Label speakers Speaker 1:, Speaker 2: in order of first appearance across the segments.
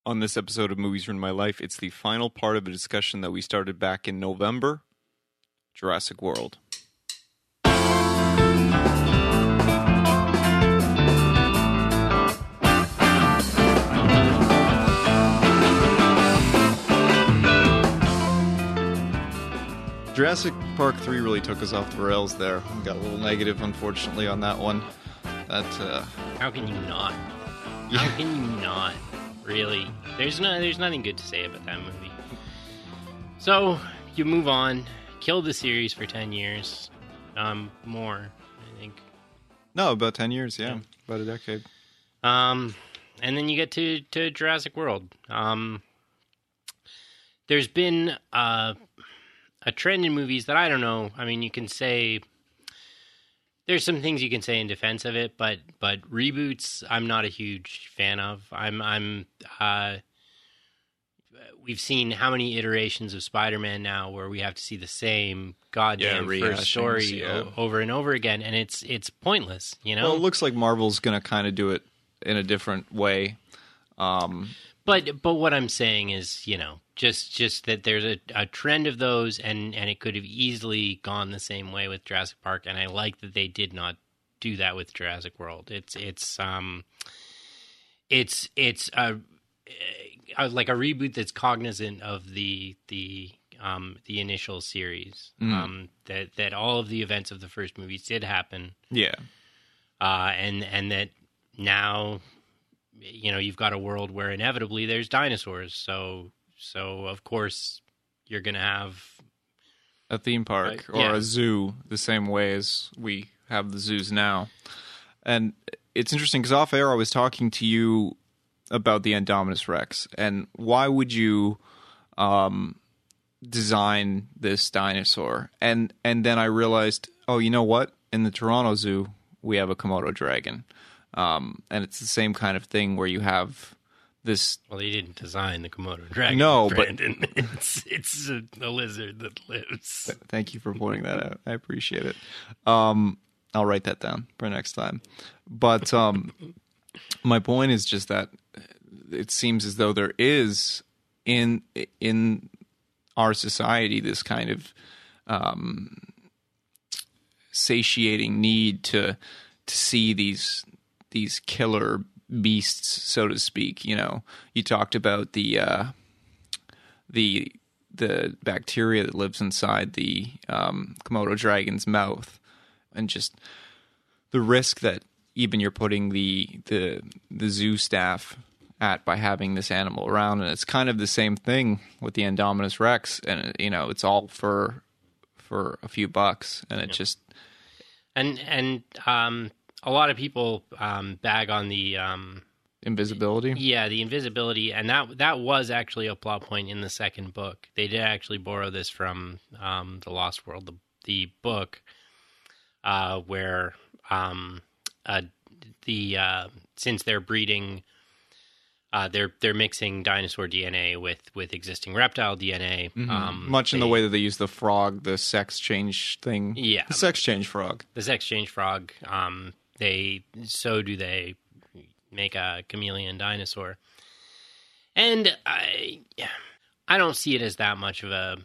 Speaker 1: On this episode of Movies Ruin My Life, it's the final part of a discussion that we started back in November, Jurassic World. Jurassic Park 3 really took us off the rails there. We got a little negative, unfortunately, on that one.
Speaker 2: How can you not?
Speaker 1: Yeah.
Speaker 2: How can you not? Really? There's nothing good to say about that movie. So, you move on, kill the series for 10 years. More, I think.
Speaker 1: No, about 10 years, yeah. About a decade.
Speaker 2: And then you get to Jurassic World. There's been a trend in movies that I don't know. I mean, you can say there's some things you can say in defense of it, but reboots I'm not a huge fan of. We've seen how many iterations of Spider-Man now where we have to see the same goddamn first story over and over again, and it's pointless, you know?
Speaker 1: Well, it looks like Marvel's going to kind of do it in a different way.
Speaker 2: But what I'm saying is, you know, just that there's a trend of those, and it could have easily gone the same way with Jurassic Park, and I like that they did not do that with Jurassic World. It's like a reboot that's cognizant of the initial series. That all of the events of the first movies did happen.
Speaker 1: Yeah.
Speaker 2: And that now, you know, you've got a world where inevitably there's dinosaurs. So of course you're going to have
Speaker 1: a theme park or a zoo the same way as we have the zoos now. And it's interesting because off air I was talking to you about the Indominus Rex and why would you design this dinosaur? And then I realized, oh, you know what? In the Toronto Zoo, we have a Komodo dragon. And it's the same kind of thing where you have this.
Speaker 2: Well, they didn't design the Komodo dragon.
Speaker 1: No,
Speaker 2: Brandon. But it's a lizard that lives.
Speaker 1: Thank you for pointing that out. I appreciate it. I'll write that down for next time. But my point is just that it seems as though there is in our society this kind of satiating need to see these killer beasts, so to speak. You know, you talked about the bacteria that lives inside the Komodo dragon's mouth, and just the risk that even you're putting the zoo staff at by having this animal around. And it's kind of the same thing with the Indominus Rex, and you know, it's all for a few bucks, and it just
Speaker 2: and a lot of people bag on the
Speaker 1: invisibility.
Speaker 2: Yeah, the invisibility, and that was actually a plot point in the second book. They did actually borrow this from The Lost World, the book, where since they're breeding, they're mixing dinosaur DNA with existing reptile DNA.
Speaker 1: Much in the way that they use the frog, the sex change thing.
Speaker 2: Yeah,
Speaker 1: the sex change frog.
Speaker 2: The sex change frog. They make a chameleon dinosaur, and I don't see it as that much of a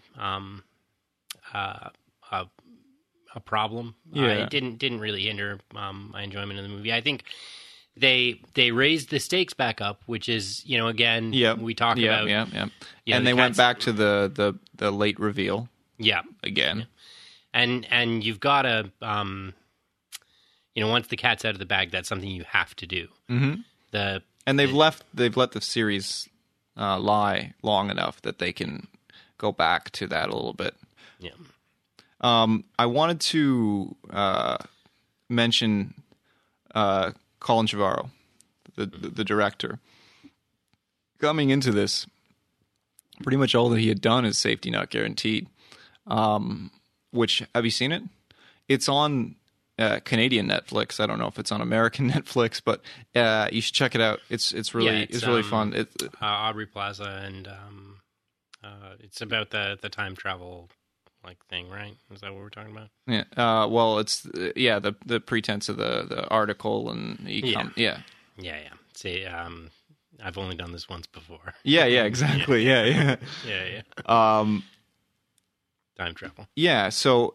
Speaker 2: problem.
Speaker 1: Yeah.
Speaker 2: It didn't really hinder my enjoyment of the movie. I think they raised the stakes back up, which is, you know, again, we talk about.
Speaker 1: Yeah.
Speaker 2: You know,
Speaker 1: and they went back to the late reveal.
Speaker 2: Yeah.
Speaker 1: Again.
Speaker 2: Yeah. And you've got to, you know, once the cat's out of the bag, that's something you have to do.
Speaker 1: Mm-hmm. And they've let the series lie long enough that they can go back to that a little bit.
Speaker 2: Yeah.
Speaker 1: I wanted to mention Colin Trevorrow, the director. Coming into this, pretty much all that he had done is Safety Not Guaranteed. Which, have you seen it? It's on Canadian Netflix. I don't know if it's on American Netflix, but you should check it out. It's really really fun.
Speaker 2: Aubrey Plaza, and it's about the time travel like thing, right? Is that what we're talking about?
Speaker 1: Yeah. Well, it's the pretense of the article and
Speaker 2: Yeah. See, I've only done this once before.
Speaker 1: Yeah, exactly. Yeah.
Speaker 2: Yeah. Time travel.
Speaker 1: Yeah, so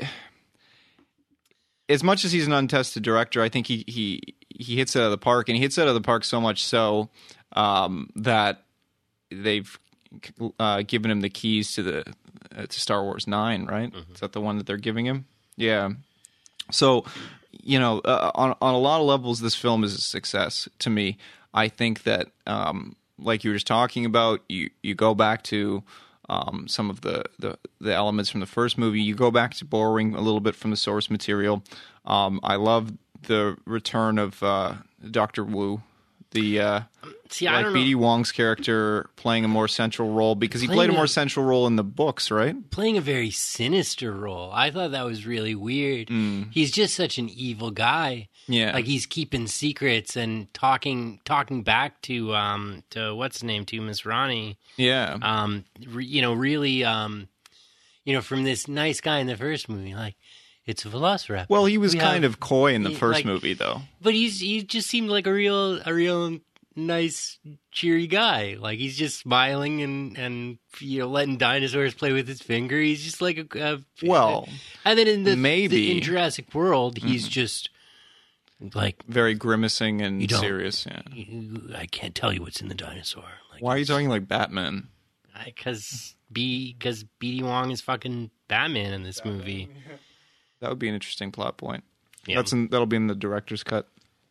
Speaker 1: as much as he's an untested director, I think he hits it out of the park, and he hits it out of the park so much so that they've given him the keys to to Star Wars 9, right? Mm-hmm. Is that the one that they're giving him? Yeah. So, on a lot of levels, this film is a success to me. I think that, like you were just talking about, you go back to some of the elements from the first movie. You go back to borrowing a little bit from the source material. I love the return of Dr. Wu, I don't know. BD Wong's character playing a more central role, because he played a more central role in the books, right? Playing
Speaker 2: a very sinister role. I thought that was really weird. He's just such an evil guy.
Speaker 1: Yeah,
Speaker 2: like he's keeping secrets and talking back to what's his name, to Miss Ronnie.
Speaker 1: Yeah,
Speaker 2: really, from this nice guy in the first movie, like. It's a velociraptor.
Speaker 1: Well, he was kind of coy in the first movie, though.
Speaker 2: But he just seemed like a real nice, cheery guy. Like, he's just smiling and letting dinosaurs play with his finger. He's just like and then in Jurassic World, he's just like
Speaker 1: very grimacing and serious. Yeah.
Speaker 2: I can't tell you what's in the dinosaur. Like,
Speaker 1: why are you talking like Batman?
Speaker 2: Because BD Wong is fucking Batman in this movie.
Speaker 1: That would be an interesting plot point.
Speaker 2: Yeah.
Speaker 1: That'll be in the director's cut.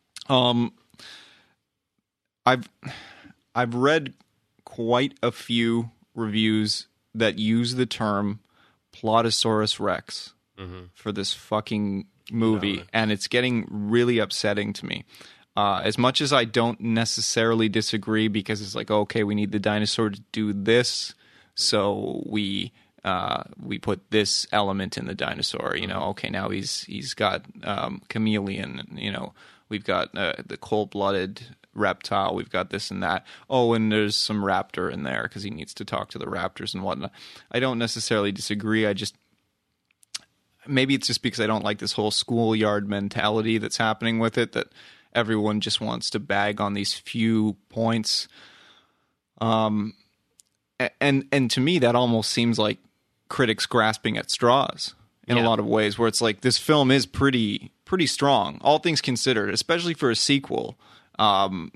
Speaker 1: I've read quite a few reviews that use the term Plotosaurus Rex for this fucking movie, and it's getting really upsetting to me. As much as I don't necessarily disagree, because it's like, okay, we need the dinosaur to do this, so we put this element in the dinosaur. Okay, now he's got chameleon. We've got the cold-blooded reptile. We've got this and that. Oh, and there's some raptor in there because he needs to talk to the raptors and whatnot. I don't necessarily disagree. Maybe it's just because I don't like this whole schoolyard mentality that's happening with it, that everyone just wants to bag on these few points. And to me, that almost seems like critics grasping at straws in a lot of ways, where it's like, this film is pretty strong, all things considered, especially for a sequel.
Speaker 2: Why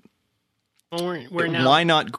Speaker 1: not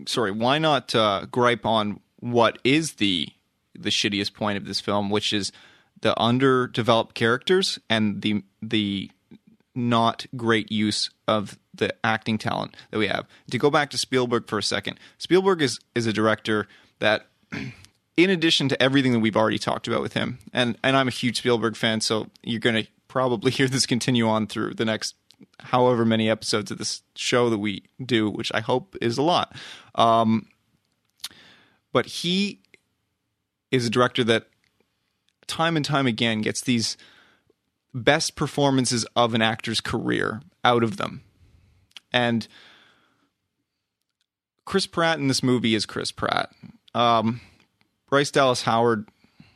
Speaker 1: gripe on what is the shittiest point of this film, which is the underdeveloped characters and the not great use of the acting talent that we have. To go back to Spielberg for a second, Spielberg is a director that, in addition to everything that we've already talked about with him, and I'm a huge Spielberg fan, so you're going to probably hear this continue on through the next however many episodes of this show that we do, which I hope is a lot. But he is a director that time and time again gets these best performances of an actor's career out of them. And Chris Pratt in this movie is Chris Pratt. Bryce Dallas Howard,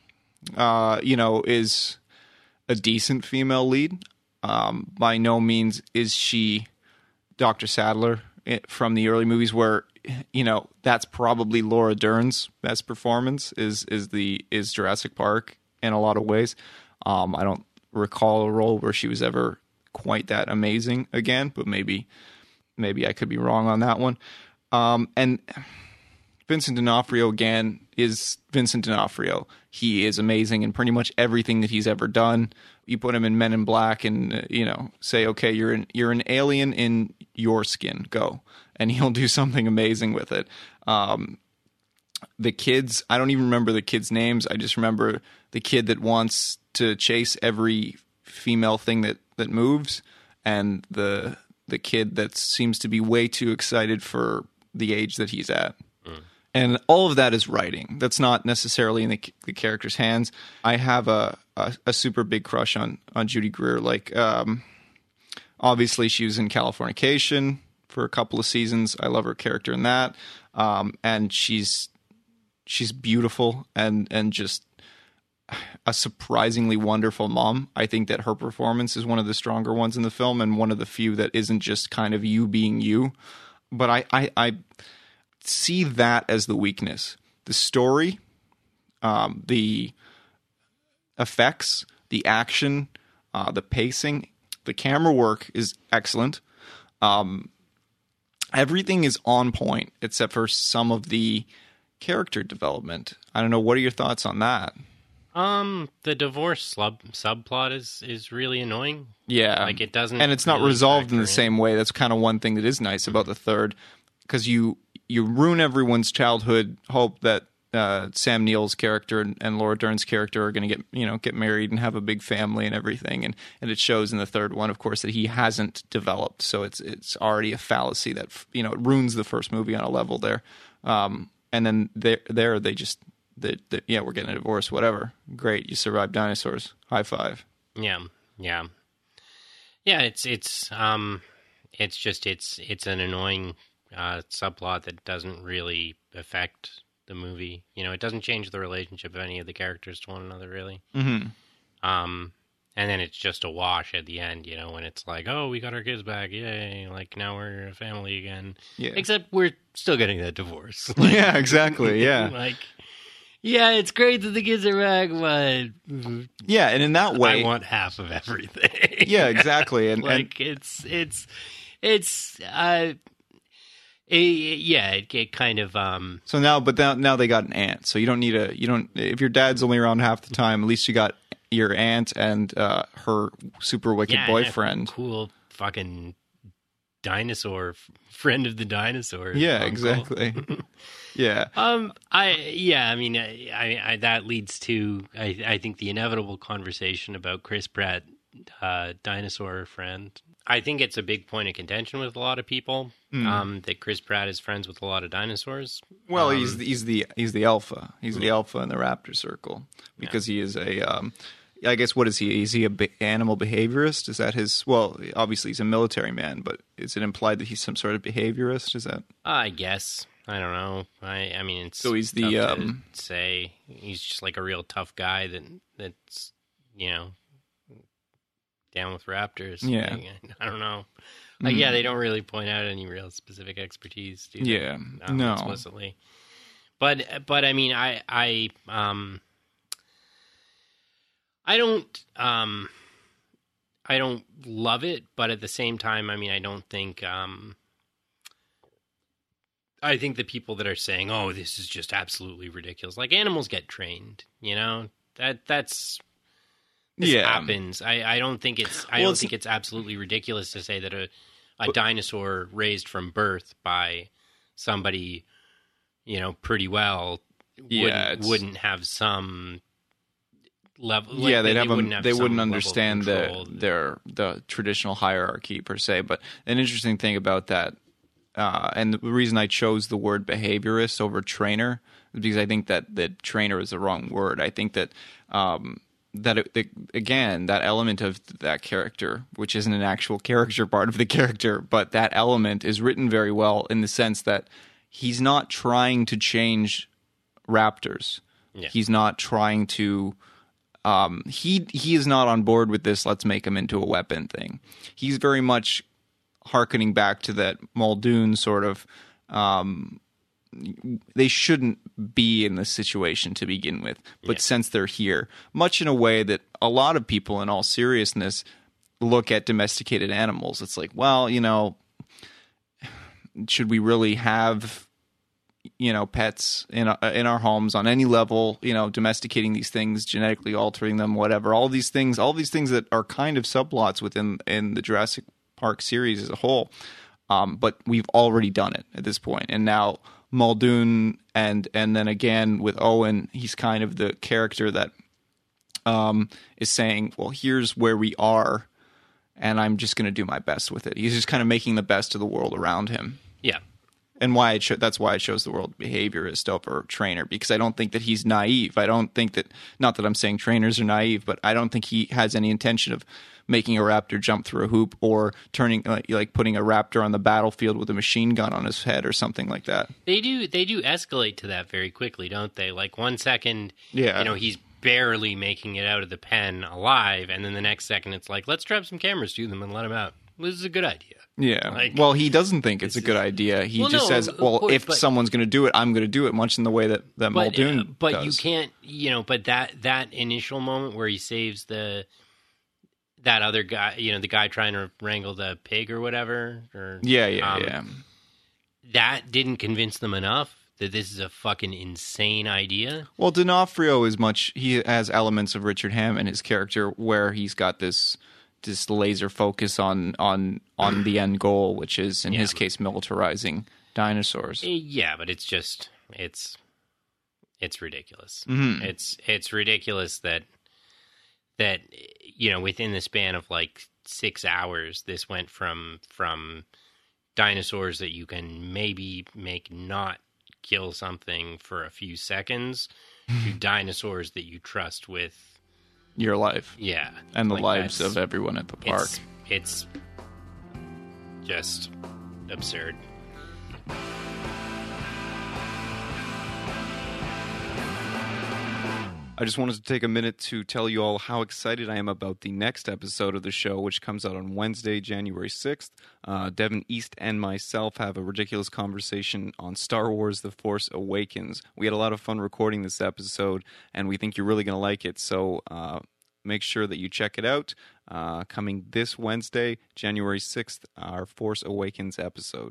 Speaker 1: is a decent female lead. By no means is she Dr. Sadler from the early movies, where, that's probably Laura Dern's best performance is Jurassic Park in a lot of ways. I don't recall a role where she was ever quite that amazing again, but maybe I could be wrong on that one. And Vincent D'Onofrio again is Vincent D'Onofrio. He is amazing in pretty much everything that he's ever done. You put him in Men in Black and say, okay, you're an alien in your skin, go, and he'll do something amazing with it. The kids, I don't even remember the kids' names. I just remember the kid that wants to chase every female thing that moves, and the kid that seems to be way too excited for the age that he's at. And all of that is writing. That's not necessarily in the character's hands. I have a super big crush on Judy Greer. Like, obviously, she was in Californication for a couple of seasons. I love her character in that. And she's beautiful and just a surprisingly wonderful mom. I think that her performance is one of the stronger ones in the film, and one of the few that isn't just kind of you being you. but I see that as the weakness. The story, the effects, the action, the pacing, the camera work is excellent. Everything is on point except for some of the character development. I don't know. What are your thoughts on that?
Speaker 2: The divorce subplot is really annoying.
Speaker 1: Yeah.
Speaker 2: Like, it doesn't...
Speaker 1: And it's not
Speaker 2: really
Speaker 1: resolved in the
Speaker 2: factor
Speaker 1: same way. That's kind of one thing that is nice about the third, because you ruin everyone's childhood hope that Sam Neill's character and Laura Dern's character are going to get married and have a big family and everything, and it shows in the third one, of course, that he hasn't developed. So it's already a fallacy that it ruins the first movie on a level there. And then they just we're getting a divorce, whatever. Great, you survived dinosaurs. High five.
Speaker 2: Yeah. It's an annoying subplot that doesn't really affect the movie. It doesn't change the relationship of any of the characters to one another, really.
Speaker 1: Mm-hmm.
Speaker 2: And then it's just a wash at the end, when it's like, oh, we got our kids back, yay! Like, now we're a family again.
Speaker 1: Yeah.
Speaker 2: Except we're still getting that divorce.
Speaker 1: Yeah, exactly. Yeah.
Speaker 2: Like, yeah, it's great that the kids are back, but
Speaker 1: yeah, and in that way,
Speaker 2: I want half of everything.
Speaker 1: Yeah, exactly. And
Speaker 2: like, it kind of
Speaker 1: So now they got an aunt. So you don't need if your dad's only around half the time, at least you got your aunt and her super wicked boyfriend.
Speaker 2: Cool fucking dinosaur friend of the dinosaurs.
Speaker 1: Yeah,
Speaker 2: uncle.
Speaker 1: Exactly. Yeah.
Speaker 2: I that leads to I think the inevitable conversation about Chris Pratt, dinosaur friend. I think it's a big point of contention with a lot of people that Chris Pratt is friends with a lot of dinosaurs.
Speaker 1: Well, he's the alpha. He's the alpha in the raptor circle because he is a. I guess what is he? Is he a animal behaviorist? Is that his? Well, obviously he's a military man, but is it implied that he's some sort of behaviorist? Is that?
Speaker 2: I guess. I don't know. I mean, it's
Speaker 1: so he's the
Speaker 2: tough to say he's just like a real tough guy that's down with raptors.
Speaker 1: Yeah,
Speaker 2: I don't know. Like, yeah, they don't really point out any real specific expertise. Do they?
Speaker 1: Yeah, no,
Speaker 2: explicitly. But I mean, I don't love it, but at the same time, I mean, I don't think. I think the people that are saying, "Oh, this is just absolutely ridiculous," like animals get trained, that's this happens. I don't think it's. I don't think it's absolutely ridiculous to say that a dinosaur raised from birth by somebody, pretty well, wouldn't have some level. Like,
Speaker 1: yeah, they wouldn't understand the traditional hierarchy per se. But an interesting thing about that. And the reason I chose the word behaviorist over trainer is because I think that trainer is the wrong word. I think that again, that element of that character, which isn't an actual character part of the character, but that element is written very well in the sense that he's not trying to change raptors. Yeah. He's not trying to. He is not on board with this. Let's make him into a weapon thing. He's very much harkening back to that Muldoon sort of, they shouldn't be in this situation to begin with, but since they're here, much in a way that a lot of people, in all seriousness, look at domesticated animals. It's like, well, should we really have, pets in our homes on any level? Domesticating these things, genetically altering them, whatever. All these things that are kind of subplots in the Jurassic Park series as a whole, but we've already done it at this point. And now Muldoon and then again with Owen, he's kind of the character that is saying, well, here's where we are, and I'm just going to do my best with it. He's just kind of making the best of the world around him.
Speaker 2: Yeah.
Speaker 1: And that's why I chose the word behaviorist over trainer, because I don't think that he's naive. I don't think that, not that I'm saying trainers are naive, but I don't think he has any intention of making a raptor jump through a hoop or turning like putting a raptor on the battlefield with a machine gun on his head or something like that.
Speaker 2: They do escalate to that very quickly, don't they? Like 1 second, he's barely making it out of the pen alive, and then the next second it's like, let's strap some cameras to them and let him out. This is a good idea.
Speaker 1: Yeah.
Speaker 2: Like,
Speaker 1: well, he doesn't think it's a good idea. He
Speaker 2: Well,
Speaker 1: just
Speaker 2: no,
Speaker 1: says,
Speaker 2: of
Speaker 1: well,
Speaker 2: course,
Speaker 1: if
Speaker 2: but-
Speaker 1: someone's going to do it, I'm going to do it, much in the way that Muldoon
Speaker 2: but
Speaker 1: does.
Speaker 2: you can't, but that initial moment where he saves that other guy, the guy trying to wrangle the pig or whatever, or
Speaker 1: Yeah.
Speaker 2: that didn't convince them enough that this is a fucking insane idea.
Speaker 1: Well, D'Onofrio he has elements of Richard Hammond, his character, where he's got this laser focus on the end goal, which is, in his case, militarizing dinosaurs.
Speaker 2: Yeah, but it's just, it's ridiculous.
Speaker 1: Mm-hmm.
Speaker 2: It's ridiculous that within the span of like 6 hours, this went from dinosaurs that you can maybe make not kill something for a few seconds to dinosaurs that you trust with
Speaker 1: your life.
Speaker 2: Yeah.
Speaker 1: And the
Speaker 2: like
Speaker 1: lives of everyone at the park.
Speaker 2: It's just absurd.
Speaker 3: I just wanted to take a minute to tell you all how excited I am about the next episode of the show, which comes out on Wednesday, January 6th. Devin East and myself have a ridiculous conversation on Star Wars The Force Awakens. We had a lot of fun recording this episode, and we think you're really going to like it, so make sure that you check it out. Coming this Wednesday, January 6th, our Force Awakens episode.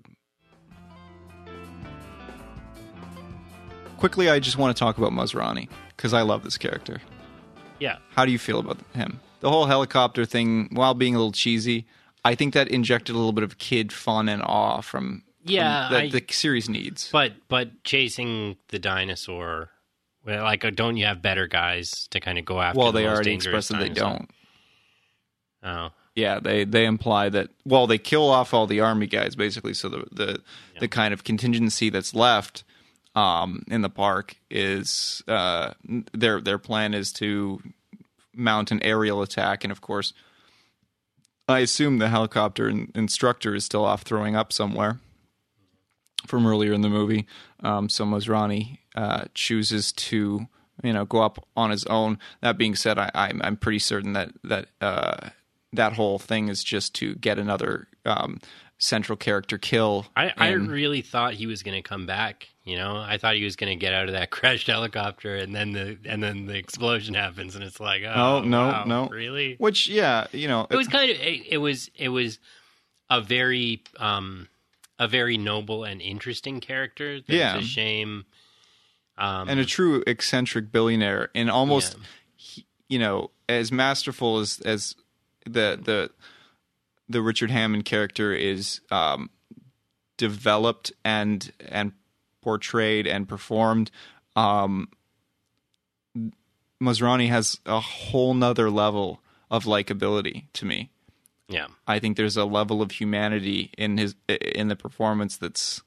Speaker 1: Quickly, I just want to talk about Masrani, because I love this character.
Speaker 2: Yeah.
Speaker 1: How do you feel about him? The whole helicopter thing, while being a little cheesy, I think that injected a little bit of kid fun and awe from the series needs.
Speaker 2: But chasing the dinosaur, well, like, don't you have better guys to kind of go after?
Speaker 1: Well,
Speaker 2: the
Speaker 1: they
Speaker 2: most
Speaker 1: already
Speaker 2: dangerous
Speaker 1: expressed that they
Speaker 2: dinosaur?
Speaker 1: don't.
Speaker 2: Oh.
Speaker 1: Yeah, they imply that, well, they kill off all the army guys, basically, so the kind of contingency that's left in the park is their plan is to mount an aerial attack, and of course, I assume the helicopter instructor is still off throwing up somewhere from earlier in the movie. So Masrani chooses to go up on his own. That being said, I'm pretty certain that whole thing is just to get another central character kill.
Speaker 2: I really thought he was going to come back. I thought he was going to get out of that crashed helicopter, and then the explosion happens, and it's like, oh
Speaker 1: no,
Speaker 2: wow,
Speaker 1: no,
Speaker 2: really?
Speaker 1: Which, yeah,
Speaker 2: it was kind of it was a very noble and interesting character. It's a shame,
Speaker 1: and a true eccentric billionaire, and almost as masterful as the Richard Hammond character is developed and portrayed and performed. Masrani has a whole nother level of likability to me.
Speaker 2: Yeah,
Speaker 1: I think there's a level of humanity in the performance that's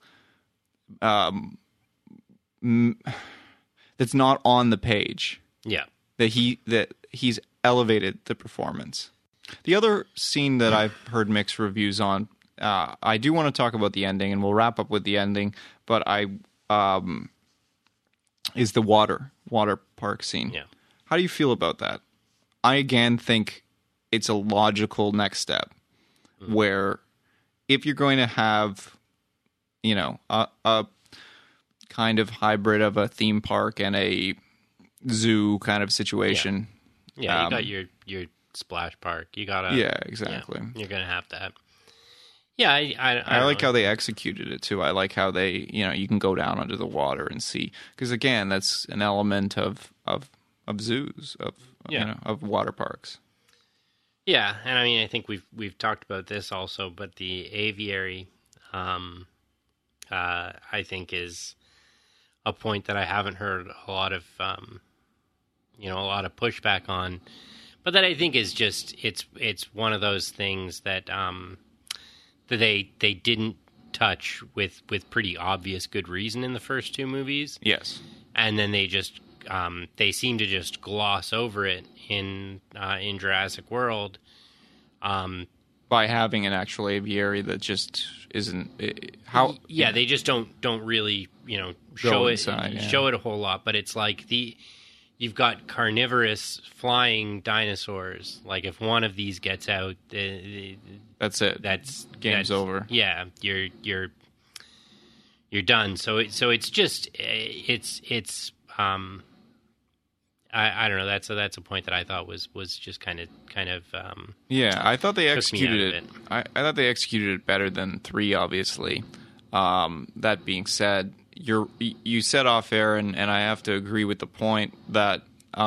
Speaker 1: not on the page.
Speaker 2: Yeah,
Speaker 1: that he's elevated the performance. The other scene that I've heard mixed reviews on, I do want to talk about the ending, and we'll wrap up with the ending, but is the water park scene.
Speaker 2: Yeah.
Speaker 1: How do you feel about that? I again think it's a logical next step, where if you're going to have, a kind of hybrid of a theme park and a zoo kind of situation.
Speaker 2: Yeah, you got your splash park. You gotta.
Speaker 1: Yeah, exactly.
Speaker 2: You're gonna have that. Yeah,
Speaker 1: I like how they executed it too. I like how they, you can go down under the water and see, because again, that's an element of zoos, of water parks.
Speaker 2: Yeah, and I mean, I think we've talked about this also, but the aviary, I think, is a point that I haven't heard a lot of, a lot of pushback on, but that I think is just it's one of those things that that they didn't touch with pretty obvious good reason in the first two movies.
Speaker 1: Yes,
Speaker 2: and then they just they seem to just gloss over it in Jurassic World.
Speaker 1: By having an actual aviary that just isn't how.
Speaker 2: Yeah, they just don't really show it
Speaker 1: inside,
Speaker 2: show it a whole lot. But it's like you've got carnivorous flying dinosaurs. Like if one of these gets out,
Speaker 1: That's it. Game's over.
Speaker 2: Yeah, you're done. So it's just I don't know. That's a point that I thought was just kind of
Speaker 1: Yeah, I thought they
Speaker 2: took me
Speaker 1: executed
Speaker 2: out
Speaker 1: it.
Speaker 2: of
Speaker 1: I thought they executed it better than 3, obviously. That being said, you said off air, and I have to agree with the point that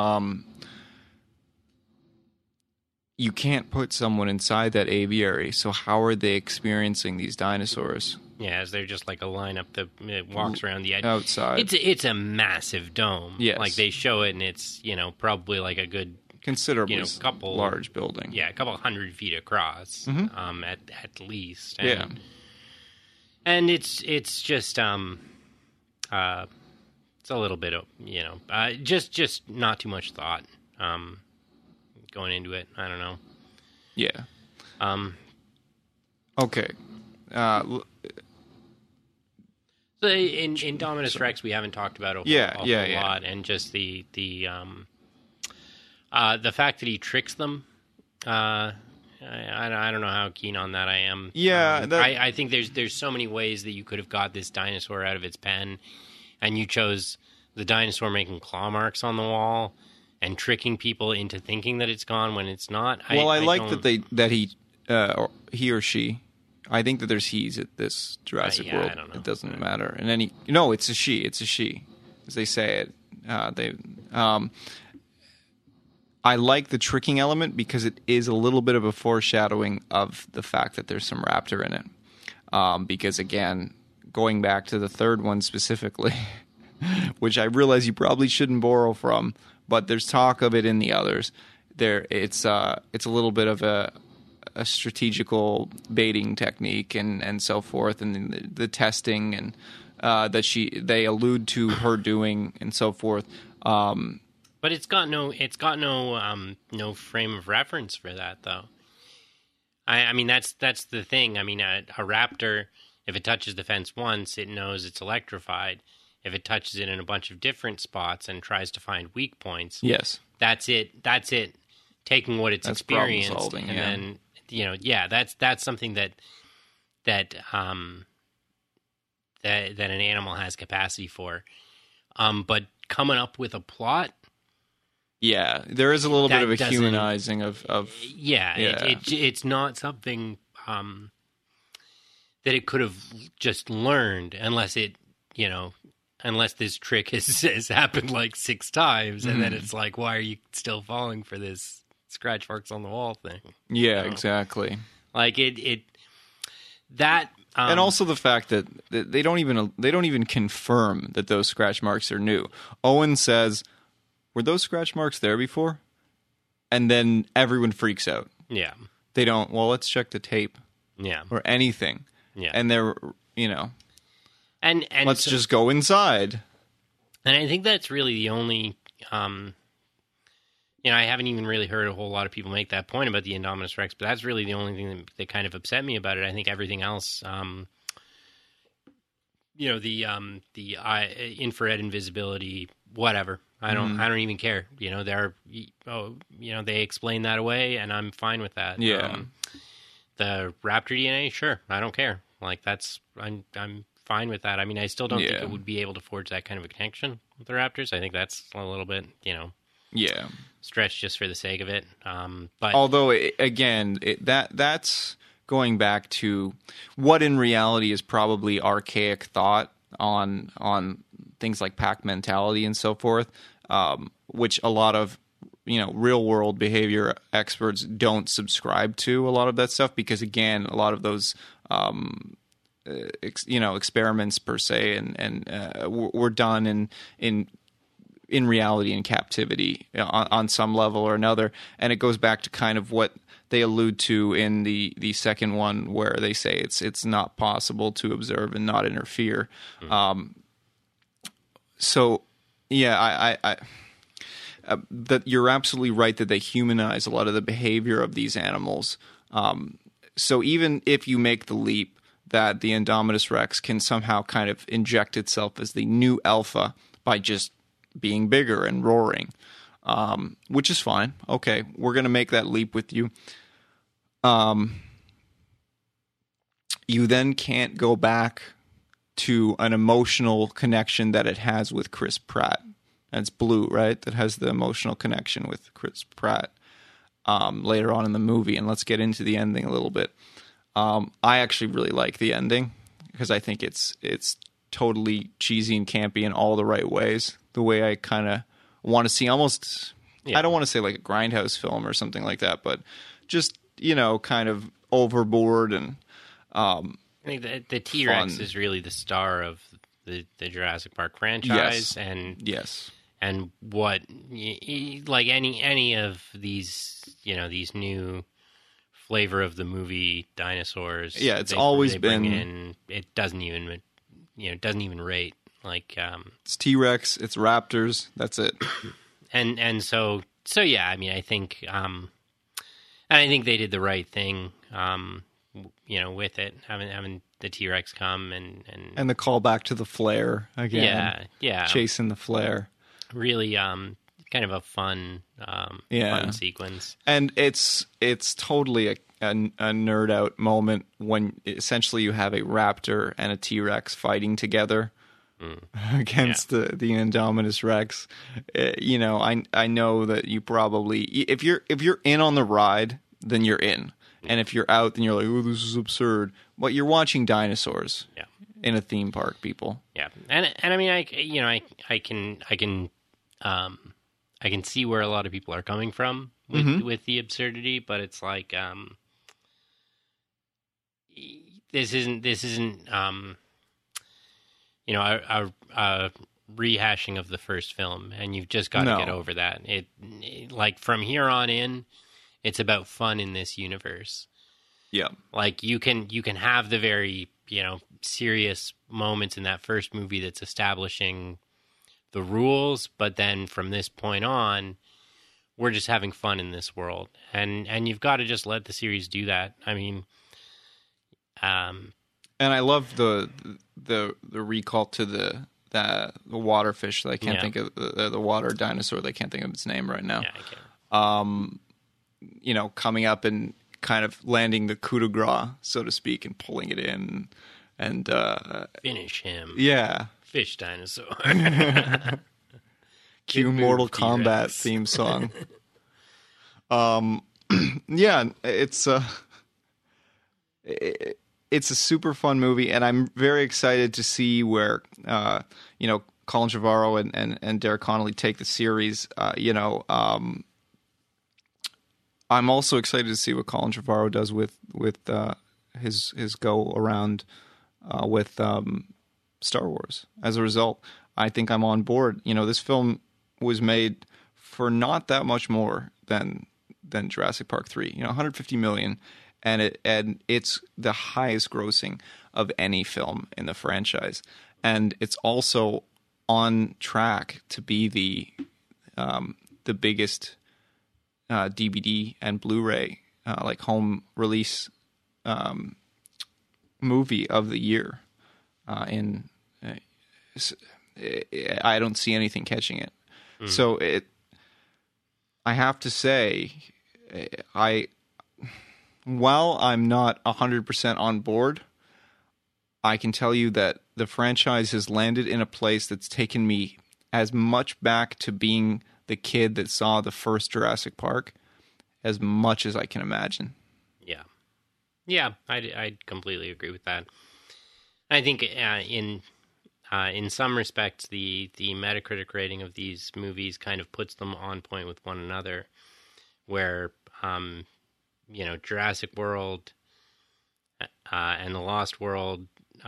Speaker 1: you can't put someone inside that aviary. So how are they experiencing these dinosaurs
Speaker 2: Yeah, as they're just like a lineup that walks around the edge.
Speaker 1: outside?
Speaker 2: It's a massive dome.
Speaker 1: Yes.
Speaker 2: Like they show it, and it's probably like a good
Speaker 1: Considerably
Speaker 2: couple
Speaker 1: large building.
Speaker 2: a couple 100 feet across, at least. And,
Speaker 1: Yeah.
Speaker 2: and it's just it's a little bit of just not too much thought going into it. I don't know.
Speaker 1: Yeah.
Speaker 2: Um,
Speaker 1: Okay.
Speaker 2: So in Indominus Rex, we haven't talked about a whole lot, and just the fact that he tricks them. I don't know how keen on that I am.
Speaker 1: Yeah,
Speaker 2: I think there's so many ways that you could have got this dinosaur out of its pen, and you chose the dinosaur making claw marks on the wall and tricking people into thinking that it's gone when it's not.
Speaker 1: Well, I like that he or she. I think that there's he's at this Jurassic World.
Speaker 2: I don't know.
Speaker 1: It doesn't matter. And it's a she. It's a she, as they say it. I like the tricking element because it is a little bit of a foreshadowing of the fact that there's some raptor in it. Because again, going back to the third one specifically, which I realize you probably shouldn't borrow from, but there's talk of it in the others. It's a little bit of a strategical baiting technique and so forth, and the testing and that they allude to her doing and so forth.
Speaker 2: But it's got no frame of reference for that, though. I mean, that's the thing. I mean, a raptor, if it touches the fence once, it knows it's electrified. If it touches it in a bunch of different spots and tries to find weak points,
Speaker 1: Yes,
Speaker 2: that's it. Taking what it's experienced,
Speaker 1: problem-solving,
Speaker 2: and then that's something that an animal has capacity for. But coming up with a plot.
Speaker 1: Yeah, there is a little bit of a humanizing of
Speaker 2: it's not something that it could have just learned unless this trick has happened like 6 times, and then it's like, why are you still falling for this scratch marks on the wall thing?
Speaker 1: Yeah, exactly.
Speaker 2: Like that.
Speaker 1: And also the fact that they don't even confirm that those scratch marks are new. Owen says, "Were those scratch marks there before?" And then everyone freaks out.
Speaker 2: Yeah.
Speaker 1: They don't. Well, let's check the tape.
Speaker 2: Yeah.
Speaker 1: Or anything.
Speaker 2: Yeah.
Speaker 1: And they're
Speaker 2: and
Speaker 1: let's just go inside.
Speaker 2: And I think that's really the only. I haven't even really heard a whole lot of people make that point about the Indominus Rex, but that's really the only thing that kind of upset me about it. I think everything else, the infrared invisibility, whatever. I don't even care. They explain that away, and I'm fine with that.
Speaker 1: Yeah.
Speaker 2: The Raptor DNA, sure, I don't care. Like I'm fine with that. I mean, I still don't think it would be able to forge that kind of a connection with the Raptors. I think that's a little bit,
Speaker 1: Yeah.
Speaker 2: stretched just for the sake of it. But
Speaker 1: although that's going back to what in reality is probably archaic thought on things like pack mentality and so forth, which a lot of real world behavior experts don't subscribe to a lot of that stuff, because again, a lot of those experiments per se and were done in reality in captivity on some level or another. And it goes back to kind of what they allude to in the second one, where they say it's not possible to observe and not interfere. So yeah, I that you're absolutely right that they humanize a lot of the behavior of these animals. So even if you make the leap that the Indominus Rex can somehow kind of inject itself as the new alpha by just being bigger and roaring, which is fine. Okay, we're going to make that leap with you. You then can't go back to an emotional connection that it has with Chris Pratt. That's Blue, right? That has the emotional connection with Chris Pratt later on in the movie. And let's get into the ending a little bit. I actually really like the ending because I think it's totally cheesy and campy in all the right ways. The way I kind of want to see almost, I don't want to say like a Grindhouse film or something like that, but just, kind of overboard and
Speaker 2: I think the T-Rex is really the star of the Jurassic Park franchise.
Speaker 1: Yes.
Speaker 2: And what, like any of these, these new flavor of the movie dinosaurs.
Speaker 1: Yeah, it's always been.
Speaker 2: It doesn't even, doesn't even rate. Like
Speaker 1: it's T-Rex, it's Raptors. That's it.
Speaker 2: and so yeah. I mean, I think, and I think they did the right thing. With it, having the T-Rex come and
Speaker 1: the callback to the flare again.
Speaker 2: Yeah,
Speaker 1: chasing the flare.
Speaker 2: Really, kind of a fun sequence.
Speaker 1: And it's totally a nerd out moment when essentially you have a raptor and a T-Rex fighting together against the Indominus Rex. I know that you probably, if you're in on the ride, then you're in. And if you're out, then you're like, oh, this is absurd. But you're watching dinosaurs in a theme park, people.
Speaker 2: Yeah, and I mean, I can see where a lot of people are coming from with the absurdity, but it's like this isn't a rehashing of the first film, and you've just got to get over that. It like from here on in. It's about fun in this universe.
Speaker 1: Yeah.
Speaker 2: Like you can have the very, serious moments in that first movie that's establishing the rules, but then from this point on, we're just having fun in this world. And you've got to just let the series do that. I mean,
Speaker 1: and I love the recall to the waterfish. I can't think of the water dinosaur. I can't think of its name right now.
Speaker 2: Yeah, I can't.
Speaker 1: Coming up and kind of landing the coup de grace, so to speak, and pulling it in and
Speaker 2: finish him.
Speaker 1: Yeah.
Speaker 2: Fish dinosaur.
Speaker 1: Cue Mortal Kombat theme song. Yeah, it's a super fun movie, and I'm very excited to see where Colin Trevorrow and Derek Connolly take the series. I'm also excited to see what Colin Trevorrow does with his go around with Star Wars. As a result, I think I'm on board. This film was made for not that much more than Jurassic Park 3. 150 million, and it's the highest grossing of any film in the franchise, and it's also on track to be the biggest DVD and Blu-ray like home release movie of the year. I don't see anything catching it. So I have to say, while I'm not 100% on board, I can tell you that the franchise has landed in a place that's taken me as much back to being the kid that saw the first Jurassic Park as much as I can imagine.
Speaker 2: Yeah, I completely agree with that. I think in some respects, the Metacritic rating of these movies kind of puts them on point with one another, where Jurassic World and The Lost World,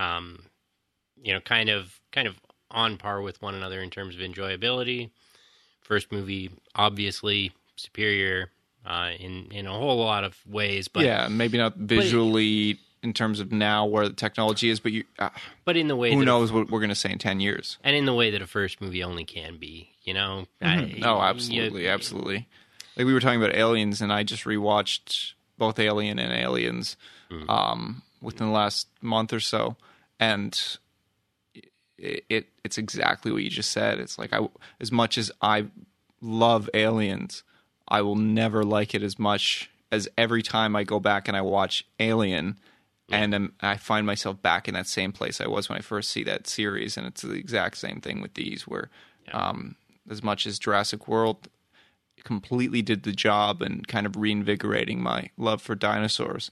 Speaker 2: kind of on par with one another in terms of enjoyability. First movie, obviously superior in a whole lot of ways, but
Speaker 1: yeah, maybe not visually in terms of now where the technology is, but
Speaker 2: in the way
Speaker 1: who knows what we're going to say in 10 years,
Speaker 2: and in the way that a first movie only can be,
Speaker 1: Mm-hmm. Absolutely. Like we were talking about Aliens, and I just rewatched both Alien and Aliens within the last month or so, and it's exactly what you just said. It's like as much as I love Aliens, I will never like it as much as every time I go back and I watch Alien, and I find myself back in that same place I was when I first see that series. And it's the exact same thing with these, where as much as Jurassic World completely did the job and kind of reinvigorating my love for dinosaurs,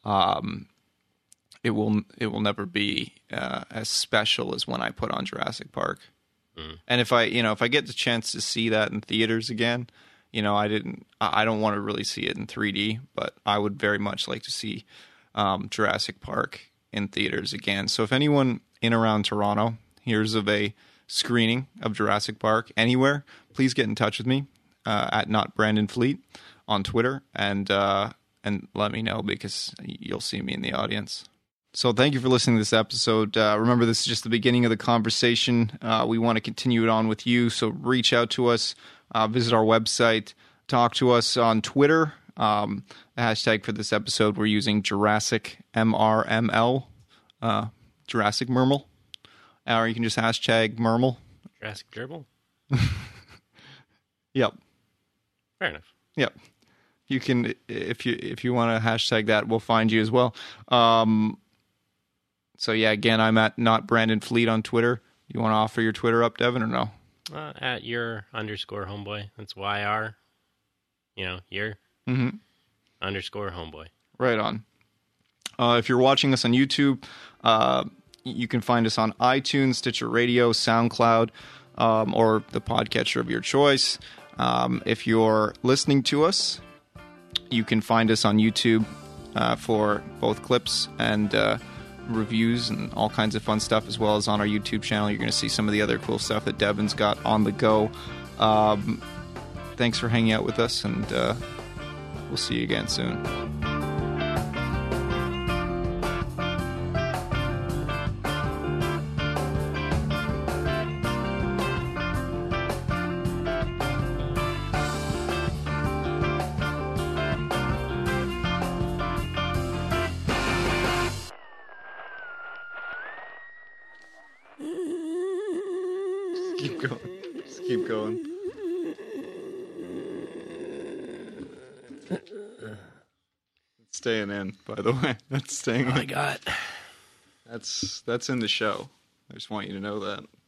Speaker 1: it will never be as special as when I put on Jurassic Park. And if I get the chance to see that in theaters again, I don't want to really see it in 3D, but I would very much like to see Jurassic Park in theaters again. So if anyone in around Toronto hears of a screening of Jurassic Park anywhere, please get in touch with me at Not Brandon Fleet on Twitter, and let me know, because you'll see me in the audience. So thank you for listening to this episode. Remember, this is just the beginning of the conversation. We want to continue it on with you, so reach out to us, visit our website, talk to us on Twitter. The hashtag for this episode, we're using Jurassic MRML, Jurassic Mermal. Or you can just hashtag Mermal.
Speaker 2: Jurassic Gerbil?
Speaker 1: Yep.
Speaker 2: Fair enough.
Speaker 1: Yep. You can, if you want to hashtag that, we'll find you as well. So yeah, again, I'm at Not Brandon Fleet on Twitter. You want to offer your Twitter up, Devin, or no?
Speaker 2: At your _homeboy. That's YR. Your _homeboy.
Speaker 1: Right on. If you're watching us on YouTube, you can find us on iTunes, Stitcher Radio, SoundCloud, or the podcatcher of your choice. If you're listening to us, you can find us on YouTube for both clips and reviews and all kinds of fun stuff, as well as on our YouTube channel. You're going to see some of the other cool stuff that Devin's got on the go. Thanks for hanging out with us, and we'll see you again soon. Keep going. Just keep going. It's staying in, by the way. That's staying in.
Speaker 2: Oh my God.
Speaker 1: That's in the show. I just want you to know that.